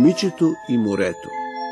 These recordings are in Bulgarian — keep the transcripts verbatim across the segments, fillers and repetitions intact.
Момичето и морето.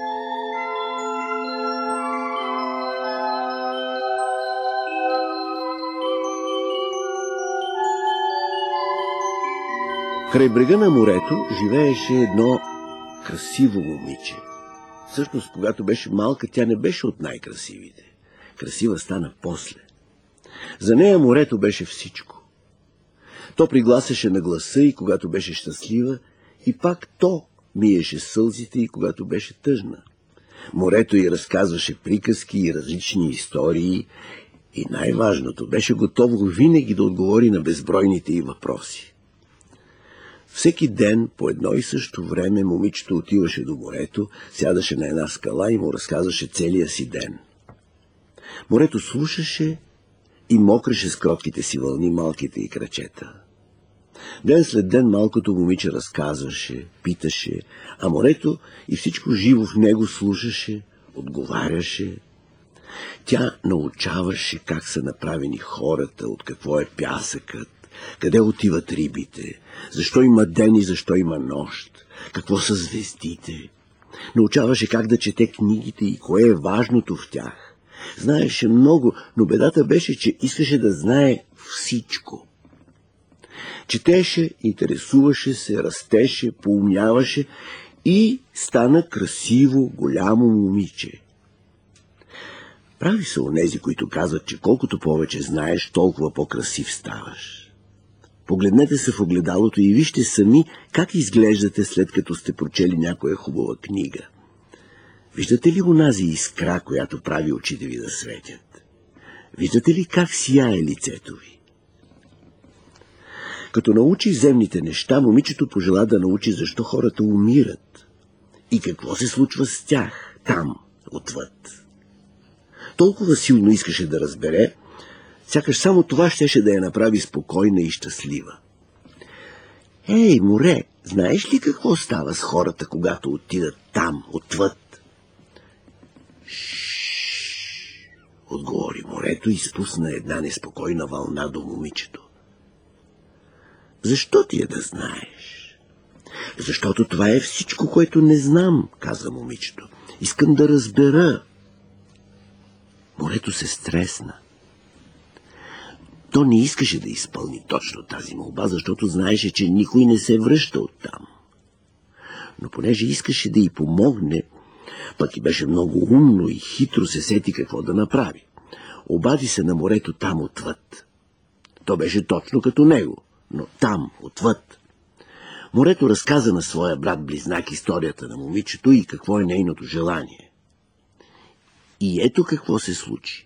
Край брега на морето живееше едно красиво момиче. Всъщност, когато беше малка, тя не беше от най-красивите. Красива стана после. За нея морето беше всичко. То пригласяше на гласа и когато беше щастлива, и пак то миеше сълзите и когато беше тъжна. Морето й разказваше приказки и различни истории и най-важното, беше готово винаги да отговори на безбройните й въпроси. Всеки ден по едно и също време момичето отиваше до морето, сядаше на една скала и му разказваше целия си ден. Морето слушаше и мокреше с кротките си вълни малките й крачета. Ден след ден малкото момиче разказваше, питаше, а морето и всичко живо в него слушаше, отговаряше. Тя научаваше как са направени хората, от какво е пясъкът, къде отиват рибите, защо има ден и защо има нощ, какво са звездите. Научаваше как да чете книгите и кое е важното в тях. Знаеше много, но бедата беше, че искаше да знае всичко. Четеше, интересуваше се, растеше, поумняваше и стана красиво, голямо момиче. Прави са онези, които казват, че колкото повече знаеш, толкова по-красив ставаш. Погледнете се в огледалото и вижте сами как изглеждате, след като сте прочели някоя хубава книга. Виждате ли онази искра, която прави очите ви да светят? Виждате ли как сияе лицето ви? Като научи земните неща, момичето пожела да научи защо хората умират и какво се случва с тях там, отвъд. Толкова силно искаше да разбере, сякаш само това щеше да я направи спокойна и щастлива. Ей, море, знаеш ли какво става с хората, когато отидат там, отвъд? Шшш, отговори морето и спусна една неспокойна вълна до момичето. Защо ти е да знаеш? Защото това е всичко, което не знам, каза момичето. Искам да разбера. Морето се стресна. То не искаше да изпълни точно тази молба, защото знаеше, че никой не се връща оттам. Но понеже искаше да й помогне, пък и беше много умно и хитро, се сети какво да направи. Обади се на морето там отвъд. То беше точно като него, но там отвъд. Морето разказа на своя брат-близнак историята на момичето и какво е нейното желание. И ето какво се случи.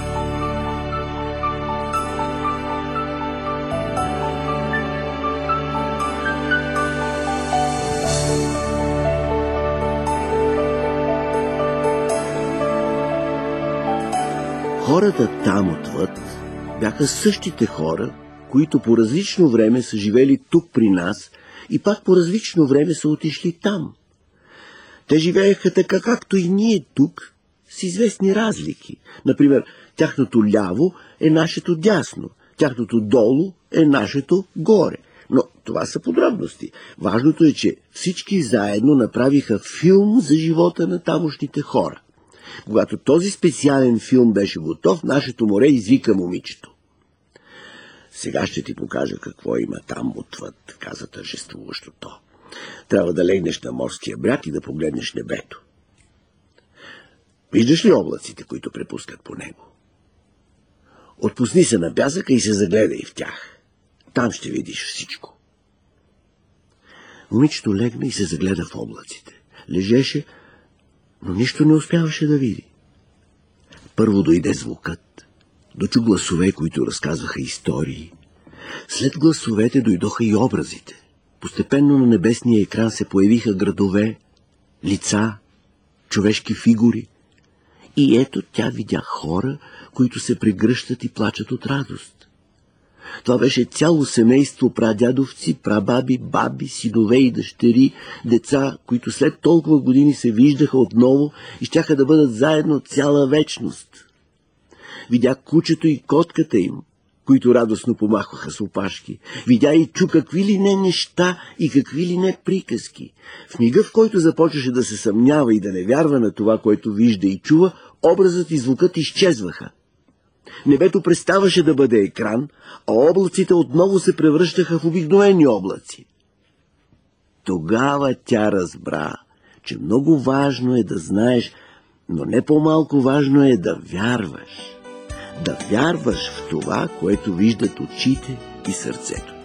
Хората там отвъд бяха същите хора, които по различно време са живели тук при нас и пак по различно време са отишли там. Те живееха така, както и ние тук, с известни разлики. Например, тяхното ляво е нашето дясно, тяхното долу е нашето горе. Но това са подробности. Важното е, че всички заедно направиха филм за живота на тамошните хора. Когато този специален филм беше готов, нашето море извика момичето. Сега ще ти покажа какво има там отвъд, каза тържествуващо то. Трябва да легнеш на морския бряг и да погледнеш небето. Виждаш ли облаците, които препускат по него? Отпусни се на пясъка и се загледай в тях. Там ще видиш всичко. Момичето легна и се загледа в облаците. Лежеше, но нищо не успяваше да види. Първо дойде звукът, дочу гласове, които разказваха истории. След гласовете дойдоха и образите. Постепенно на небесния екран се появиха градове, лица, човешки фигури. И ето тя видя хора, които се прегръщат и плачат от радост. Това беше цяло семейство прадядовци, прабаби, баби, синове и дъщери, деца, които след толкова години се виждаха отново и щяха да бъдат заедно цяла вечност. Видя кучето и котката им, които радостно помахваха с опашки. Видя и чу какви ли не неща и какви ли не приказки. В мига, в който започваше да се съмнява и да не вярва на това, което вижда и чува, образът и звукът изчезваха. Небето преставаше да бъде екран, а облаците отново се превръщаха в обикновени облаци. Тогава тя разбра, че много важно е да знаеш, но не по-малко важно е да вярваш. Да вярваш в това, което виждат очите и сърцето.